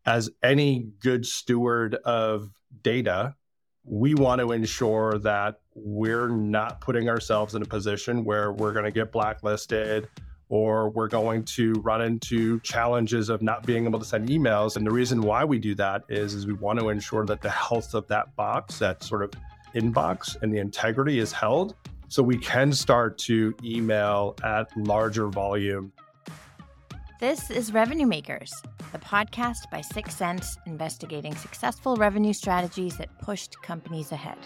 as any good steward of data, we want to ensure that we're not putting ourselves in a position where we're going to get blacklisted or we're going to run into challenges of not being able to send emails. And the reason why we do that is we want to ensure that the health of that box, that sort of inbox, and the integrity is held, so we can start to email at larger volume. This is Revenue Makers, the podcast by 6sense investigating successful revenue strategies that pushed companies ahead.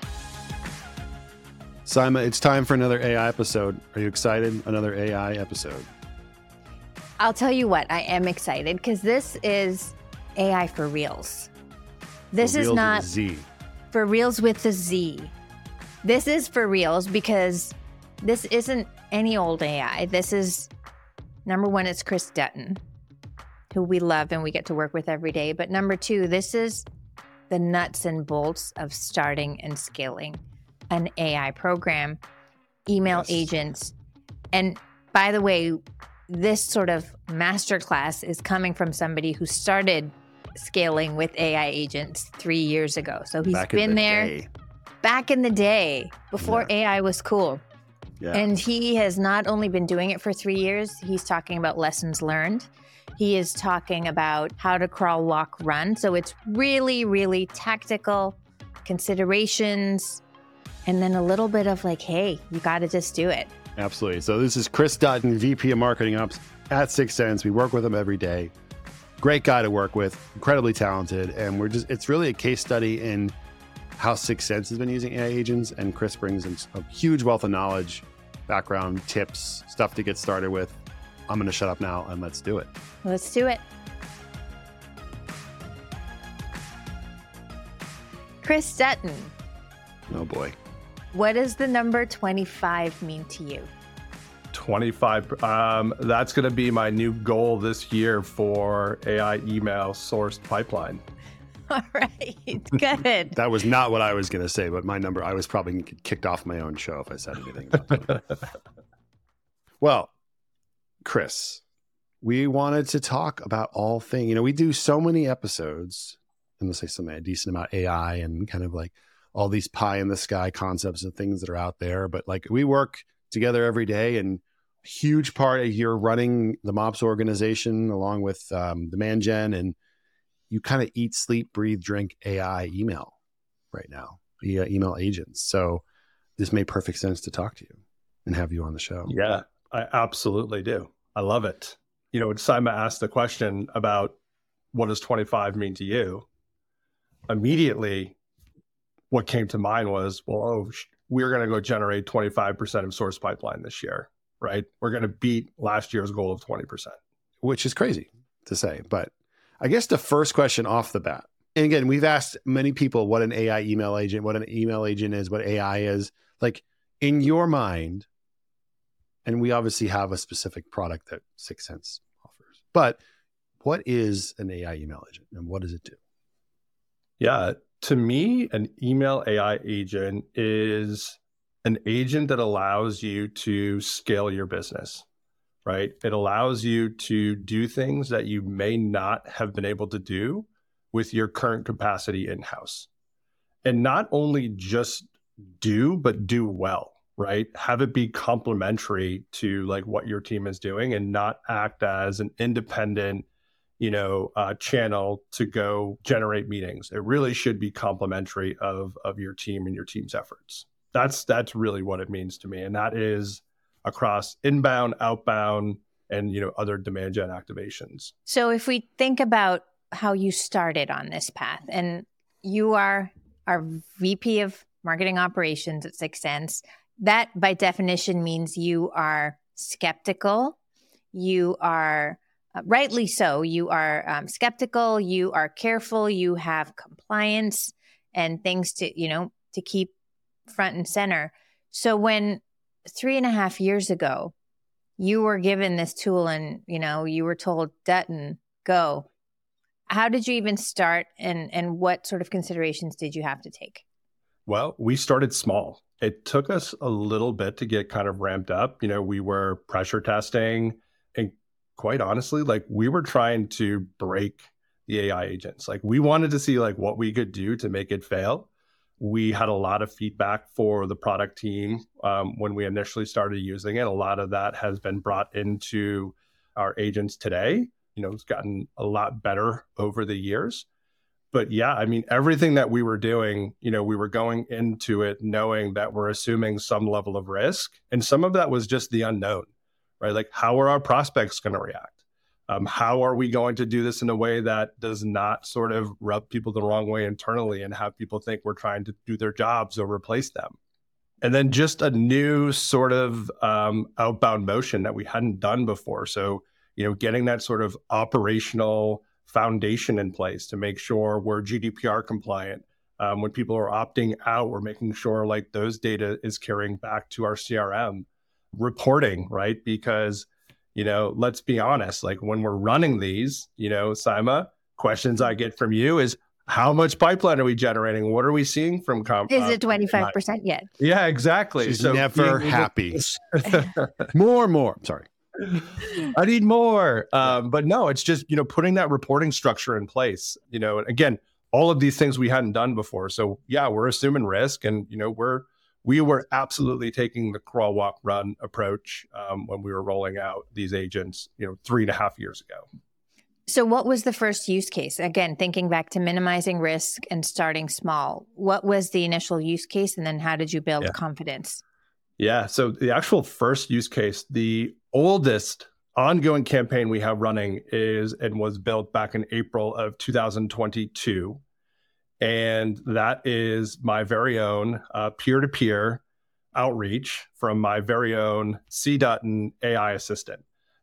Saima, it's time for another AI episode. Are you excited? Another AI episode. I'll tell you what, I am excited because this is AI for reals. This is not Z. For reals with the Z. This is for reals because this isn't any old AI. This is, number one, it's Chris Dutton, who we love and we get to work with every day. But number two, this is the nuts and bolts of starting and scaling an AI program, email agents. And by the way, this sort of masterclass is coming from somebody who started scaling with AI agents 3 years ago. So he's been there back in the day before AI was cool. Yeah. And he has not only been doing it for 3 years, he's talking about lessons learned. He is talking about how to crawl, walk, run. So it's really, really tactical considerations. And then a little bit of like, hey, you got to just do it. Absolutely. So this is Chris Dutton, VP of Marketing Ops at 6sense. We work with him every day. Great guy to work with, incredibly talented. And it's really a case study in how 6sense has been using AI agents. And Chris brings in a huge wealth of knowledge, background, tips, stuff to get started with. I'm going to shut up now and let's do it. Let's do it. Chris Dutton. Oh boy. What does the number 25 mean to you? 25. That's going to be my new goal this year for AI email sourced pipeline. All right, good. That was not what I was going to say, but my number, I was probably kicked off my own show if I said anything else. Well, Chris, we wanted to talk about all things. You know, we do so many episodes, and let's say something a decent amount AI and kind of like all these pie in the sky concepts and things that are out there. But like we work together every day, and a huge part of you're running the MOPS organization along with Demand Gen, and you kind of eat, sleep, breathe, drink AI email right now via email agents. So this made perfect sense to talk to you and have you on the show. Yeah, I absolutely do. I love it. You know, when Saima asked the question about what does 25 mean to you, immediately what came to mind was, well, we're going to go generate 25% of source pipeline this year, right? We're going to beat last year's goal of 20%. Which is crazy to say. But I guess the first question off the bat, and again, we've asked many people what an AI email agent, what an email agent is, what AI is. Like in your mind, and we obviously have a specific product that 6sense offers, but what is an AI email agent and what does it do? Yeah. To me, an email AI agent is an agent that allows you to scale your business, right? It allows you to do things that you may not have been able to do with your current capacity in-house. And not only just do, but do well, right? Have it be complementary to like what your team is doing and not act as an independent channel to go generate meetings. It really should be complementary of your team and your team's efforts. That's really what it means to me. And that is across inbound, outbound, and other demand gen activations. So if we think about how you started on this path, and you are our VP of Marketing Operations at 6sense, that by definition means you are skeptical. You are rightly so. You are skeptical. You are careful. You have compliance and things to keep front and center. So when 3.5 years ago, you were given this tool and, you were told, Dutton, go. How did you even start and what sort of considerations did you have to take? Well, we started small. It took us a little bit to get kind of ramped up. We were pressure testing, and quite honestly, like we were trying to break the AI agents. Like we wanted to see like what we could do to make it fail. We had a lot of feedback for the product team when we initially started using it. A lot of that has been brought into our agents today. It's gotten a lot better over the years. But yeah, I mean, everything that we were doing, we were going into it knowing that we're assuming some level of risk. And some of that was just the unknown, right? Like, how are our prospects going to react? How are we going to do this in a way that does not sort of rub people the wrong way internally and have people think we're trying to do their jobs or replace them? And then just a new sort of outbound motion that we hadn't done before. So, getting that sort of operational foundation in place to make sure we're GDPR compliant. When people are opting out, we're making sure like those data is carrying back to our CRM. Reporting, right? Because let's be honest, like when we're running these, Saima, questions I get from you is how much pipeline are we generating? What are we seeing from Is it 25% yet? Yeah, exactly. She's never happy. More. Sorry. I need more. But no, it's just, putting that reporting structure in place, again, all of these things we hadn't done before. So yeah, we're assuming risk and, we were absolutely taking the crawl, walk, run approach when we were rolling out these agents, 3.5 years ago. So what was the first use case? Again, thinking back to minimizing risk and starting small, what was the initial use case? And then how did you build confidence? Yeah. So the actual first use case, the oldest ongoing campaign we have running was built back in April of 2022. And that is my very own peer-to-peer outreach from my very own C-Dutton AI assistant.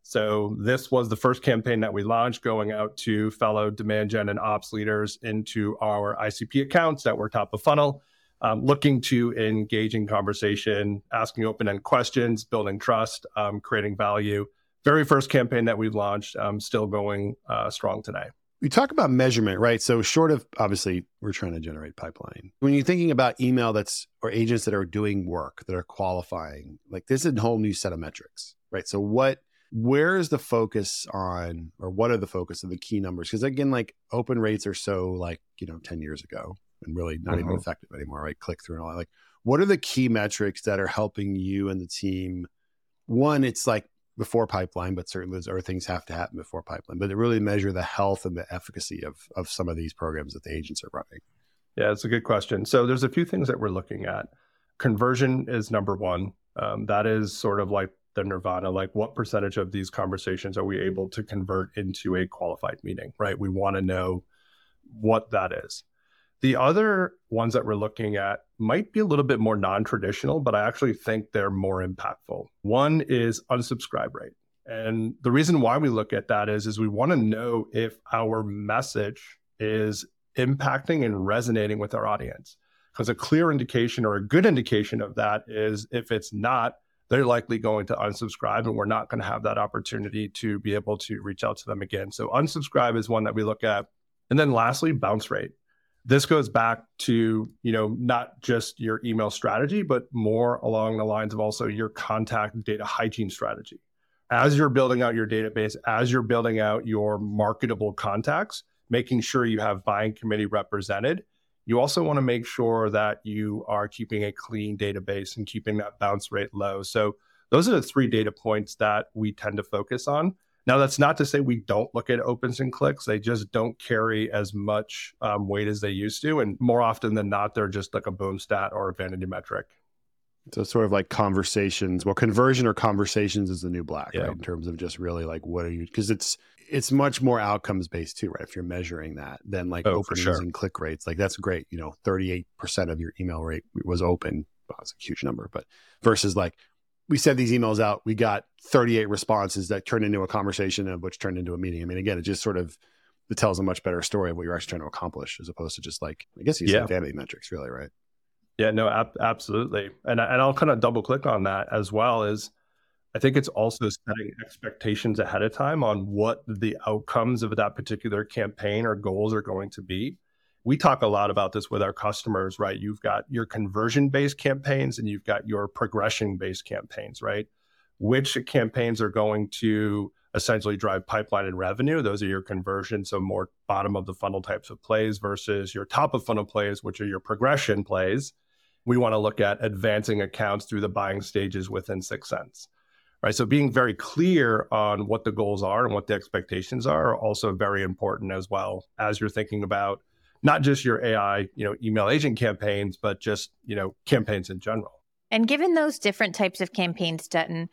So this was the first campaign that we launched, going out to fellow demand gen and ops leaders into our ICP accounts that were top of funnel, looking to engage in conversation, asking open-end questions, building trust, creating value. Very first campaign that we launched, still going strong today. We talk about measurement, right? So short of, obviously, we're trying to generate pipeline. When you're thinking about email or agents that are doing work, that are qualifying, like this is a whole new set of metrics, right? So where is the focus on, or what are the focus of the key numbers? Because again, like open rates are so like, 10 years ago and really not even effective anymore, right? Click through and all that. Like, what are the key metrics that are helping you and the team? One, it's like before pipeline, but certainly those other things have to happen before pipeline, but to really measure the health and the efficacy of some of these programs that the agents are running. Yeah, it's a good question. So there's a few things that we're looking at. Conversion is number one. That is sort of like the nirvana, like what percentage of these conversations are we able to convert into a qualified meeting, right? We want to know what that is. The other ones that we're looking at might be a little bit more non-traditional, but I actually think they're more impactful. One is unsubscribe rate. And the reason why we look at that is we want to know if our message is impacting and resonating with our audience. Because a clear indication or a good indication of that is if it's not, they're likely going to unsubscribe and we're not going to have that opportunity to be able to reach out to them again. So unsubscribe is one that we look at. And then lastly, bounce rate. This goes back to, not just your email strategy, but more along the lines of also your contact data hygiene strategy. As you're building out your database, as you're building out your marketable contacts, making sure you have buying committee represented, you also want to make sure that you are keeping a clean database and keeping that bounce rate low. So those are the 3 data points that we tend to focus on. Now, that's not to say we don't look at opens and clicks. They just don't carry as much weight as they used to. And more often than not, they're just like a boom stat or a vanity metric. So it's sort of like conversations. Well, conversion or conversations is the new black, right? In terms of just really like, what are you, because it's much more outcomes based too, right? If you're measuring that, then like openings and click rates, like that's great. 38% of your email rate was open. Well, that's a huge number, but versus like, we sent these emails out, we got 38 responses that turned into a conversation, of which turned into a meeting. I mean, again, it just sort of, it tells a much better story of what you're actually trying to accomplish, as opposed to just like, I guess you said vanity metrics, really, right? Yeah, no, absolutely. And I'll kind of double click on that as well. Is I think it's also setting expectations ahead of time on what the outcomes of that particular campaign or goals are going to be. We talk a lot about this with our customers, right? You've got your conversion-based campaigns and you've got your progression-based campaigns, right? Which campaigns are going to essentially drive pipeline and revenue. Those are your conversions, so more bottom of the funnel types of plays versus your top of funnel plays, which are your progression plays. We want to look at advancing accounts through the buying stages within 6 Sense. Right. So being very clear on what the goals are and what the expectations are also very important as well as you're thinking about not just your AI, email agent campaigns, but just, campaigns in general. And given those different types of campaigns, Dutton,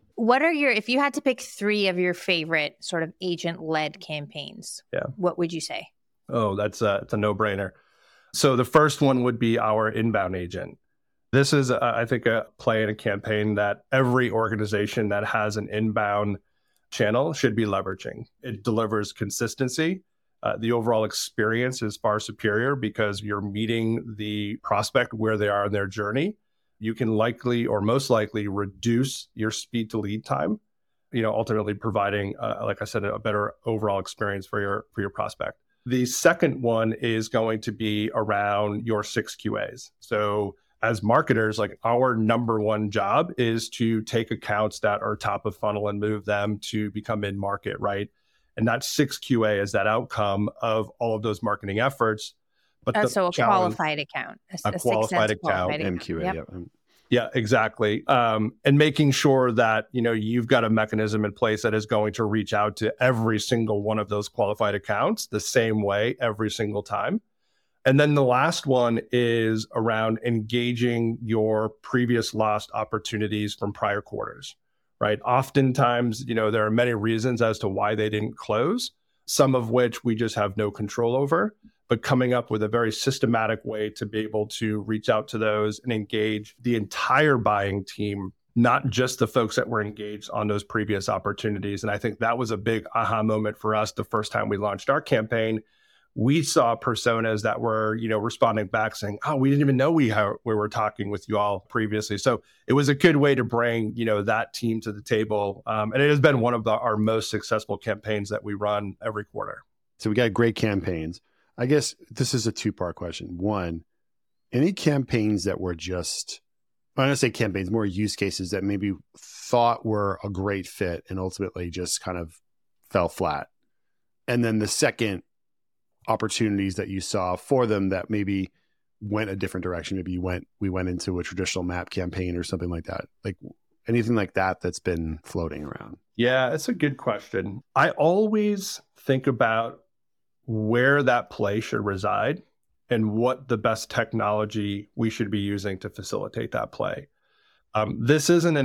if you had to pick 3 of your favorite sort of agent-led campaigns, what would you say? Oh, it's a no-brainer. So the first one would be our inbound agent. This is, I think, a play in a campaign that every organization that has an inbound channel should be leveraging. It delivers consistency. The overall experience is far superior because you're meeting the prospect where they are in their journey. You can likely or most likely reduce your speed to lead time, ultimately providing, like I said, a better overall experience for your prospect. The second one is going to be around your 6 QAs. So as marketers, like our number one job is to take accounts that are top of funnel and move them to become in market, right? And that 6 QA is that outcome of all of those marketing efforts. But so a qualified account, a qualified account, MQA. Yep. Yeah, exactly. And making sure that, you've got a mechanism in place that is going to reach out to every single one of those qualified accounts the same way every single time. And then the last one is around engaging your previous lost opportunities from prior quarters, right? Oftentimes, there are many reasons as to why they didn't close, some of which we just have no control over, but coming up with a very systematic way to be able to reach out to those and engage the entire buying team, not just the folks that were engaged on those previous opportunities. And I think that was a big aha moment for us the first time we launched our campaign. We saw personas that were, responding back saying, oh, we didn't even know we were talking with you all previously. So it was a good way to bring, that team to the table. And it has been one of our most successful campaigns that we run every quarter. So we got great campaigns. I guess this is a 2-part question. One, any campaigns that were just, I'm going to say campaigns, more use cases that maybe thought were a great fit and ultimately just kind of fell flat. And then the second, opportunities that you saw for them that maybe went a different direction. Maybe we went into a traditional map campaign or something like that. Like anything like that that's been floating around. Yeah, it's a good question. I always think about where that play should reside and what the best technology we should be using to facilitate that play. This isn't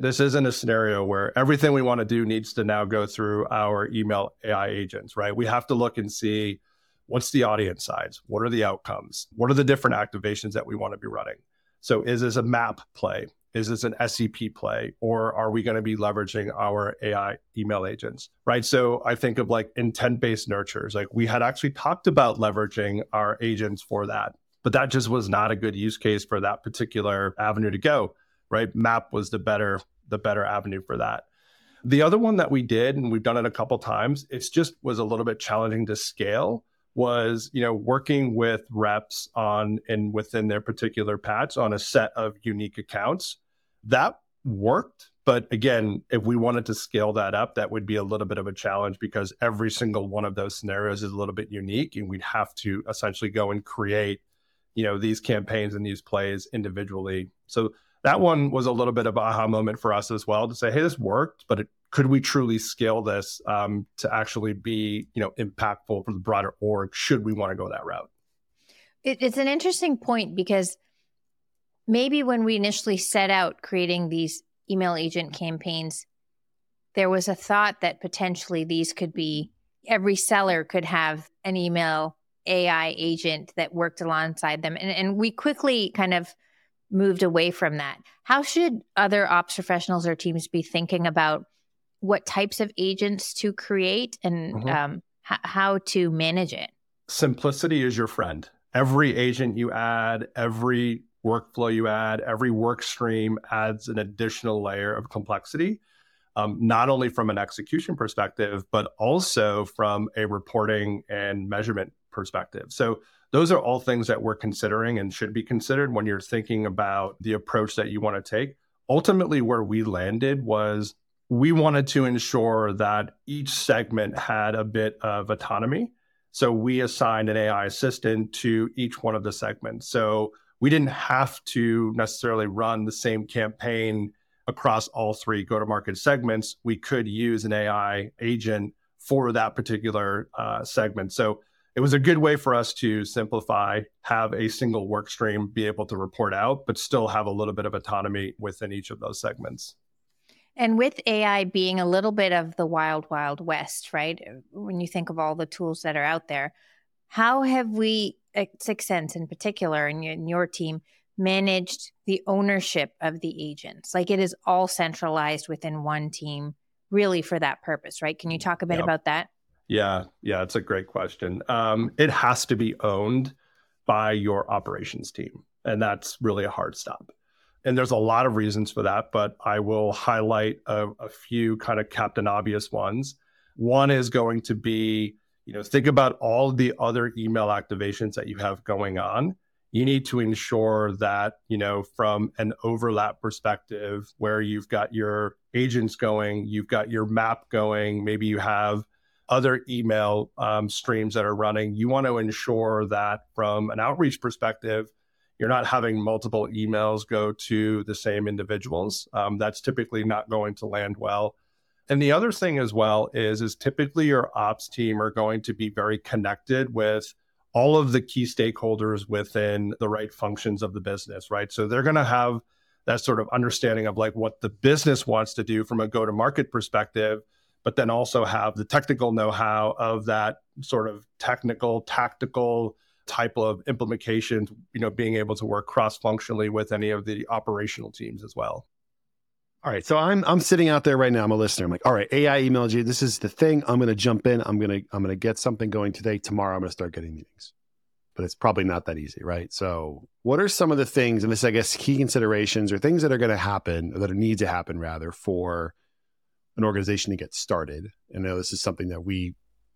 a scenario where everything we want to do needs to now go through our email AI agents, right? We have to look and see what's the audience size, what are the outcomes, what are the different activations that we want to be running. So is this a map play? Is this an SEP play? Or are we going to be leveraging our AI email agents, right? So I think of like intent-based nurtures. Like we had actually talked about leveraging our agents for that, but that just was not a good use case for that particular avenue to go, right? Map was the better avenue for that. The other one that we did, and we've done it a couple times, it's just was a little bit challenging to scale, was, working with reps on and within their particular patch on a set of unique accounts. That worked. But again, if we wanted to scale that up, that would be a little bit of a challenge because every single one of those scenarios is a little bit unique. And we'd have to essentially go and create, these campaigns and these plays individually. So that one was a little bit of an aha moment for us as well to say, hey, this worked, but could we truly scale this to actually be, impactful for the broader org? Should we want to go that route? It's an interesting point because maybe when we initially set out creating these email agent campaigns, there was a thought that potentially these could be, every seller could have an email AI agent that worked alongside them. And we quickly kind of moved away from that. How should other ops professionals or teams be thinking about what types of agents to create and how to manage it? Simplicity is your friend. Every agent you add, every workflow you add, every work stream adds an additional layer of complexity, not only from an execution perspective, but also from a reporting and measurement perspective. So those are all things that we're considering and should be considered when you're thinking about the approach that you want to take. Ultimately, where we landed was we wanted to ensure that each segment had a bit of autonomy. So we assigned an AI assistant to each one of the segments. So we didn't have to necessarily run the same campaign across all three go-to-market segments. We could use an AI agent for that particular segment. So it was a good way for us to simplify, have a single work stream, be able to report out, but still have a little bit of autonomy within each of those segments. And with AI being a little bit of the wild, wild west, right? When you think of all the tools that are out there, how have we at 6sense in particular and your team managed the ownership of the agents? Like it is all centralized within one team really for that purpose, right? Can you talk a bit about that? Yeah, it's a great question. It has to be owned by your operations team, and that's really a hard stop. And there's a lot of reasons for that, but I will highlight a few kind of Captain Obvious ones. One is going to be, think about all the other email activations that you have going on. You need to ensure that, from an overlap perspective, where you've got your agents going, you've got your map going, maybe you have other email streams that are running. You want to ensure that from an outreach perspective, you're not having multiple emails go to the same individuals. That's typically not going to land well. And the other thing as well is typically your ops team are going to be very connected with all of the key stakeholders within the right functions of the business, right? So they're going to have that sort of understanding of like what the business wants to do from a go-to-market perspective, but then also have the technical know-how of that sort of technical, tactical type of implementation, being able to work cross-functionally with any of the operational teams as well. All right. So I'm sitting out there right now. I'm a listener. I'm like, all right, AI emailed you. This is the thing. I'm going to jump in. I'm going to get something going today. Tomorrow, I'm going to start getting meetings. But it's probably not that easy, right? So what are some of the things, and this, I guess, key considerations or things that are going to happen, or that need to happen rather, for an organization to get started? I know this is something that we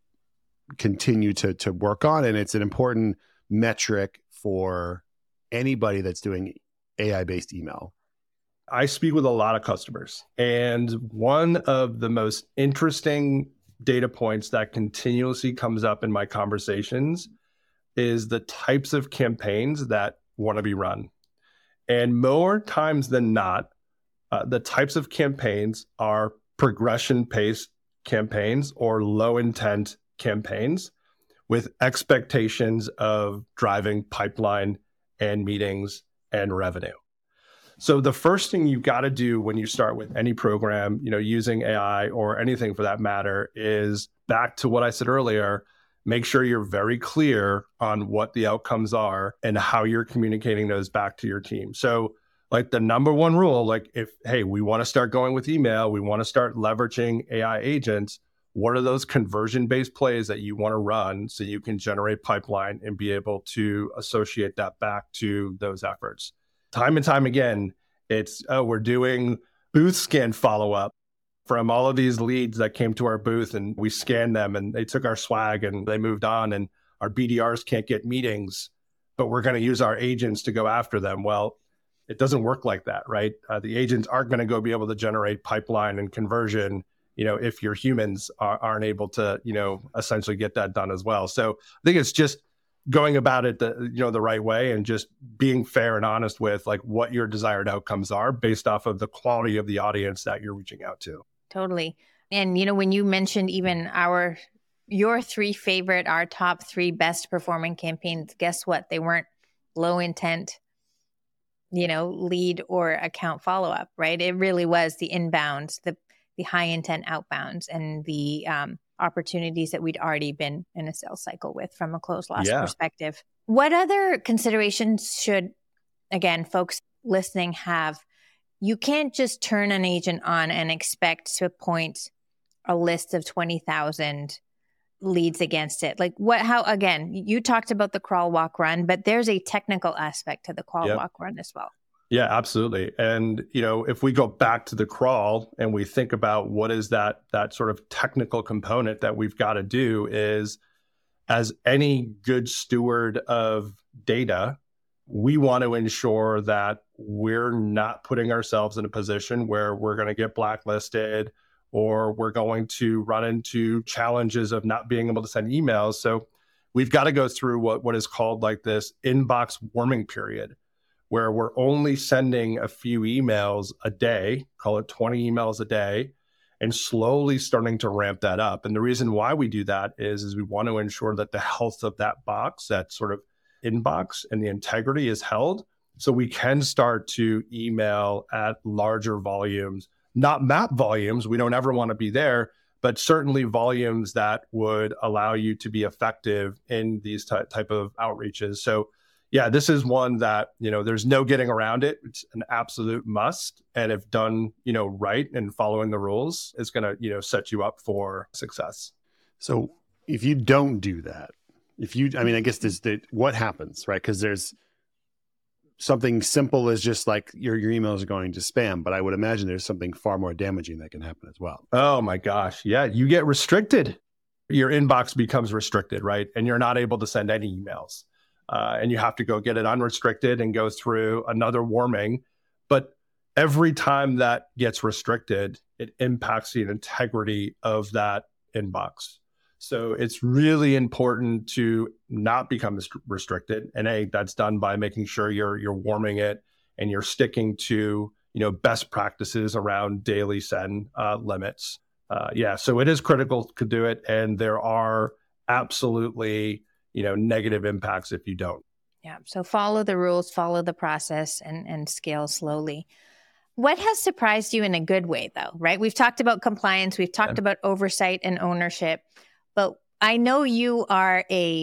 continue to work on, and it's an important metric for anybody that's doing AI-based email. I speak with a lot of customers, and one of the most interesting data points that continuously comes up in my conversations is the types of campaigns that want to be run. And more times than not, the types of campaigns are progression-paced campaigns or low-intent campaigns with expectations of driving pipeline and meetings and revenue. So the first thing you've got to do when you start with any program, using AI or anything for that matter, is back to what I said earlier, make sure you're very clear on what the outcomes are and how you're communicating those back to your team. So like the number one rule, like we want to start going with email, we want to start leveraging AI agents, what are those conversion-based plays that you want to run so you can generate pipeline and be able to associate that back to those efforts? Time and time again, it's, we're doing booth scan follow-up from all of these leads that came to our booth, and we scanned them and they took our swag and they moved on, and our BDRs can't get meetings, but we're going to use our agents to go after them. Well, it doesn't work like that, right? The agents aren't going to go be able to generate pipeline and conversion, if your humans aren't able to, essentially get that done as well. So I think it's just going about it the right way, and just being fair and honest with like what your desired outcomes are based off of the quality of the audience that you're reaching out to. Totally. And when you mentioned even your our top 3 best performing campaigns, guess what? They weren't low intent, lead or account follow-up, right? It really was the inbounds, the high intent outbounds, and the opportunities that we'd already been in a sales cycle with from a close loss perspective. What other considerations should, again, folks listening have? You can't just turn an agent on and expect to point a list of 20,000 leads against it. Like again, you talked about the crawl, walk, run, but there's a technical aspect to the crawl, walk, run as well. Yeah, absolutely. And, if we go back to the crawl and we think about what is that sort of technical component that we've got to do, is as any good steward of data, we want to ensure that we're not putting ourselves in a position where we're going to get blacklisted or we're going to run into challenges of not being able to send emails. So we've got to go through what is called like this inbox warming period, where we're only sending a few emails a day, call it 20 emails a day, and slowly starting to ramp that up. And the reason why we do that is we want to ensure that the health of that box, that sort of inbox, and the integrity is held. So we can start to email at larger volumes, not map volumes. We don't ever want to be there, but certainly volumes that would allow you to be effective in these type of outreaches. So yeah, this is one that, there's no getting around it. It's an absolute must. And if done, right and following the rules, it's going to, set you up for success. So if you don't do that, I guess what happens, right? Because there's something simple as just like your emails are going to spam, but I would imagine there's something far more damaging that can happen as well. Oh my gosh. Yeah. You get restricted. Your inbox becomes restricted, right? And you're not able to send any emails. And you have to go get it unrestricted and go through another warming. But every time that gets restricted, it impacts the integrity of that inbox. So it's really important to not become restricted. And that's done by making sure you're warming it and you're sticking to, best practices around daily send limits. So it is critical to do it. And there are absolutely negative impacts if you don't. Yeah. So follow the rules, follow the process, and scale slowly. What has surprised you in a good way, though, right? We've talked about compliance. We've talked about oversight and ownership. But I know you are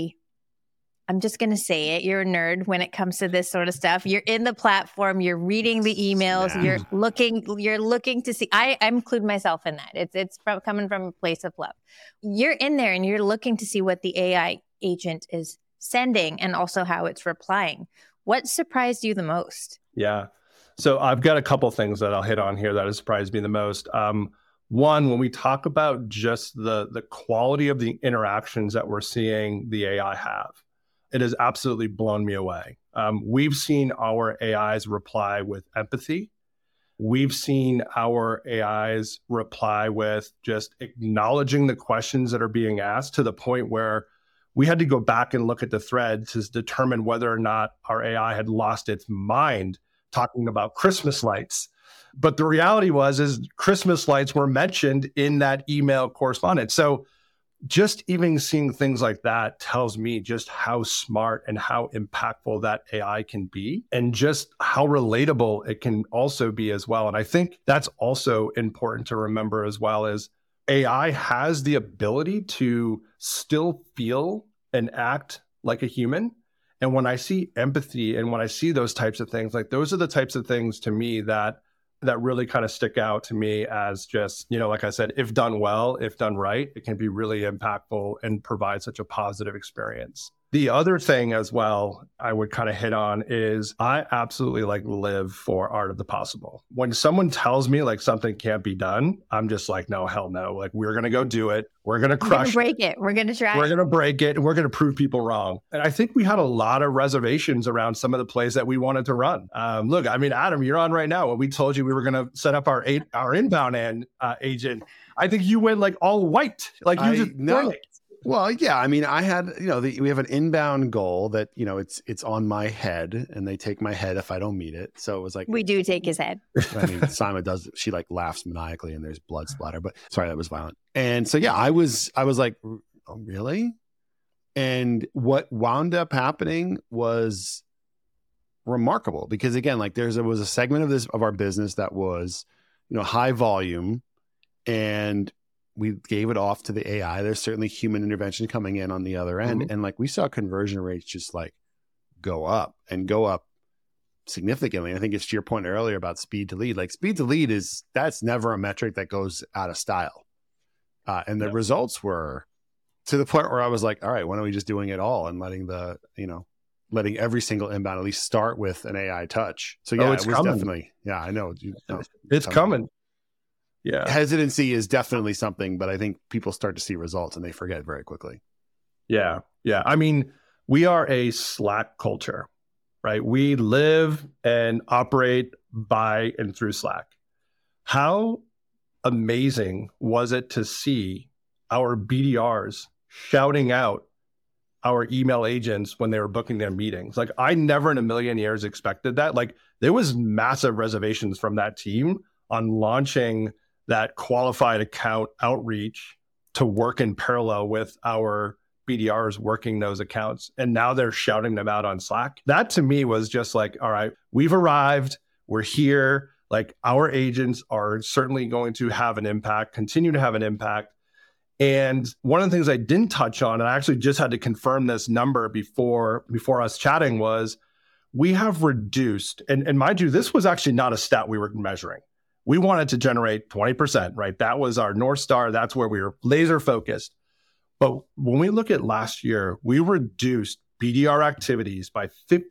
I'm just going to say it, you're a nerd when it comes to this sort of stuff. You're in the platform, you're reading the emails, you're looking to see. I include myself in that. It's coming from a place of love. You're in there and you're looking to see what the AI agent is sending and also how it's replying. What surprised you the most? Yeah. So I've got a couple things that I'll hit on here that has surprised me the most. One, when we talk about just the quality of the interactions that we're seeing the AI have, it has absolutely blown me away. We've seen our AIs reply with empathy. We've seen our AIs reply with just acknowledging the questions that are being asked to the point where we had to go back and look at the thread to determine whether or not our AI had lost its mind talking about Christmas lights. But the reality is Christmas lights were mentioned in that email correspondence. So just even seeing things like that tells me just how smart and how impactful that AI can be and just how relatable it can also be as well. And I think that's also important to remember as well as AI has the ability to still feel and act like a human. And when I see empathy and when I see those types of things, like those are the types of things to me that really kind of stick out to me as just, like I said, if done well, if done right, it can be really impactful and provide such a positive experience. The other thing as well, I would kind of hit on is I absolutely live for art of the possible. When someone tells me something can't be done, I'm just like, no, hell no. We're going to go do it. We're going to crush it. We're going to break it. We're going to try. We're going to break it and we're going to prove people wrong. And I think we had a lot of reservations around some of the plays that we wanted to run. Look, Adam, you're on right now. When we told you we were going to set up our inbound agent, I think you went all white. Well, yeah. I had, we have an inbound goal that, it's on my head and they take my head if I don't meet it. So it was like, we do take his head. Simon does, she laughs maniacally and there's blood splatter, but sorry, that was violent. And so, yeah, I was like, oh, really? And what wound up happening was remarkable because again, there was a segment of our business that was, high volume and we gave it off to the AI. There's certainly human intervention coming in on the other end. Mm-hmm. And we saw conversion rates just go up significantly. I think it's to your point earlier about speed to lead. Speed to lead that's never a metric that goes out of style. And the results were to the point where I was like, all right, why aren't we just doing it all and letting every single inbound at least start with an AI touch. So yeah, it was coming. Definitely, yeah, I know. It's coming. Yeah. Hesitancy is definitely something, but I think people start to see results and they forget very quickly. Yeah. Yeah. We are a Slack culture, right? We live and operate by and through Slack. How amazing was it to see our BDRs shouting out our email agents when they were booking their meetings? Like, I never in a million years expected that. Like, there was massive reservations from that team on launching that qualified account outreach to work in parallel with our BDRs working those accounts. And now they're shouting them out on Slack. That to me was just like, all right, we've arrived, we're here. Like, our agents are certainly going to have an impact, continue to have an impact. And one of the things I didn't touch on, and I actually just had to confirm this number before us chatting, was we have reduced, and mind you, this was actually not a stat we were measuring. We wanted to generate 20%, right? That was our North Star. That's where we were laser focused. But when we look at last year, we reduced BDR activities by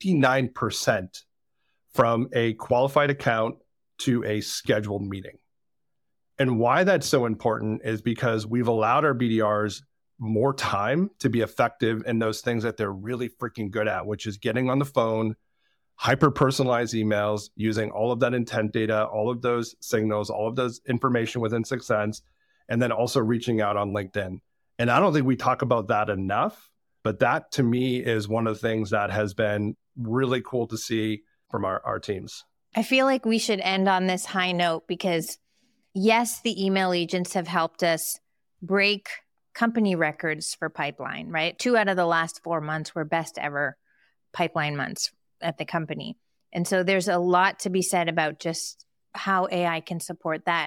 59% from a qualified account to a scheduled meeting. And why that's so important is because we've allowed our BDRs more time to be effective in those things that they're really freaking good at, which is getting on the phone, hyper-personalized emails, using all of that intent data, all of those signals, all of those information within 6 Sense, and then also reaching out on LinkedIn. And I don't think we talk about that enough, but that to me is one of the things that has been really cool to see from our teams. I feel like we should end on this high note because yes, the email agents have helped us break company records for pipeline, right? 2 out of the last 4 months were best ever pipeline months at the company. And so there's a lot to be said about just how AI can support that.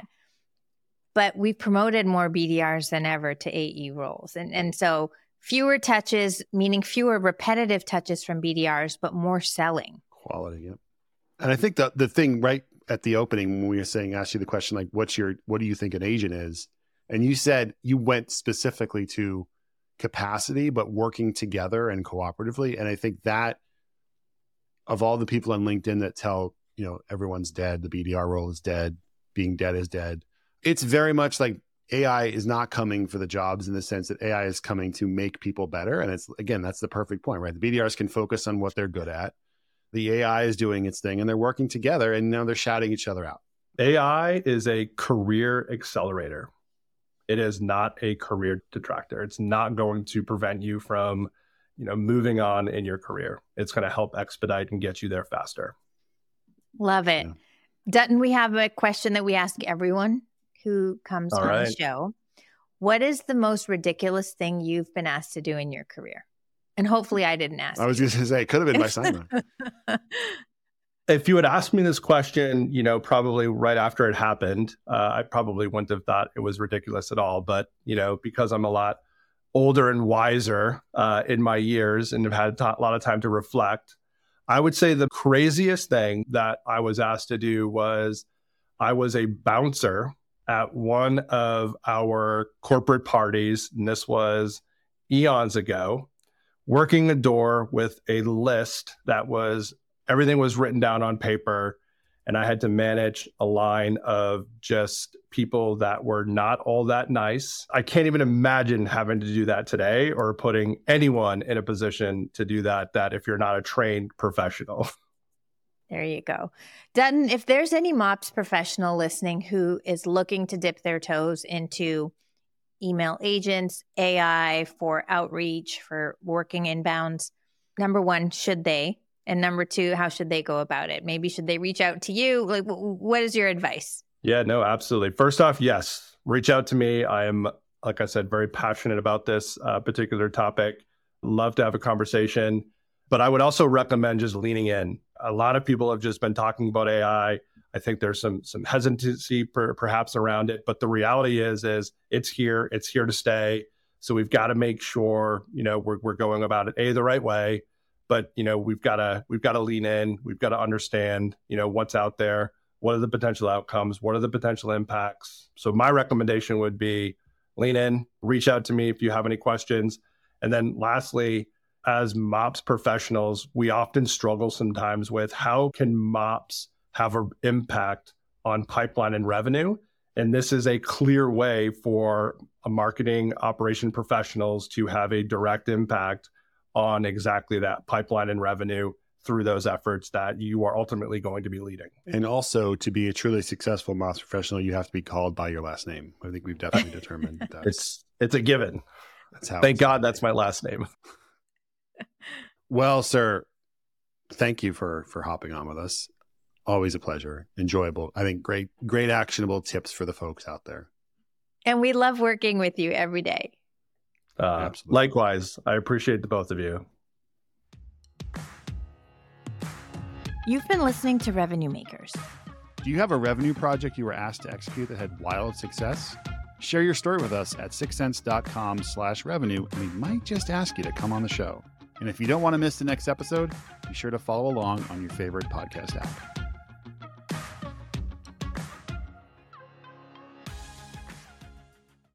But we've promoted more BDRs than ever to AE roles. And so fewer touches, meaning fewer repetitive touches from BDRs, but more selling. Quality, yeah. And I think the thing right at the opening when we were saying, ask you the question, like, what do you think an agent is? And you said you went specifically to capacity, but working together and cooperatively. And I think that of all the people on LinkedIn that tell, everyone's dead, the BDR role is dead, being dead is dead. It's very much like AI is not coming for the jobs in the sense that AI is coming to make people better. And it's, again, that's the perfect point, right? The BDRs can focus on what they're good at. The AI is doing its thing and they're working together and now they're shouting each other out. AI is a career accelerator. It is not a career detractor. It's not going to prevent you from, moving on in your career. It's going to help expedite and get you there faster. Love it. Yeah. Dutton, we have a question that we ask everyone who comes on the show. What is the most ridiculous thing you've been asked to do in your career? And hopefully I didn't ask. I was going to say, it could have been my son. If you had asked me this question, probably right after it happened, I probably wouldn't have thought it was ridiculous at all. But, because I'm a lot older and wiser in my years and have had a lot of time to reflect, I would say the craziest thing that I was asked to do was I was a bouncer at one of our corporate parties, and this was eons ago, working a door with a list that was, everything was written down on paper, and I had to manage a line of just people that were not all that nice. I can't even imagine having to do that today or putting anyone in a position to do that if you're not a trained professional. There you go. Dutton, if there's any MOPS professional listening who is looking to dip their toes into email agents, AI for outreach, for working inbounds, number one, should they? And number two, how should they go about it? Maybe should they reach out to you? Like, what is your advice? Yeah, no, absolutely. First off, yes, reach out to me. I am, like I said, very passionate about this particular topic. Love to have a conversation. But I would also recommend just leaning in. A lot of people have just been talking about AI. I think there's some hesitancy perhaps around it. But the reality is it's here. It's here to stay. So we've got to make sure, we're going about it, the right way. But, we've got to lean in. We've got to understand, what's out there. What are the potential outcomes? What are the potential impacts? So my recommendation would be lean in, reach out to me if you have any questions. And then lastly, as MOPS professionals, we often struggle sometimes with how can MOPS have an impact on pipeline and revenue? And this is a clear way for a marketing operation professionals to have a direct impact on exactly that pipeline and revenue through those efforts that you are ultimately going to be leading. And also, to be a truly successful Moz professional, you have to be called by your last name. I think we've definitely determined that. It's a given. That's how. Thank God that's my last name. Well, sir, thank you for hopping on with us. Always a pleasure. Enjoyable. I think great actionable tips for the folks out there. And we love working with you every day. Absolutely. Likewise, I appreciate the both of you. You've been listening to Revenue Makers. Do you have a revenue project you were asked to execute that had wild success? Share your story with us at 6sense.com/revenue, and we might just ask you to come on the show. And if you don't want to miss the next episode, be sure to follow along on your favorite podcast app.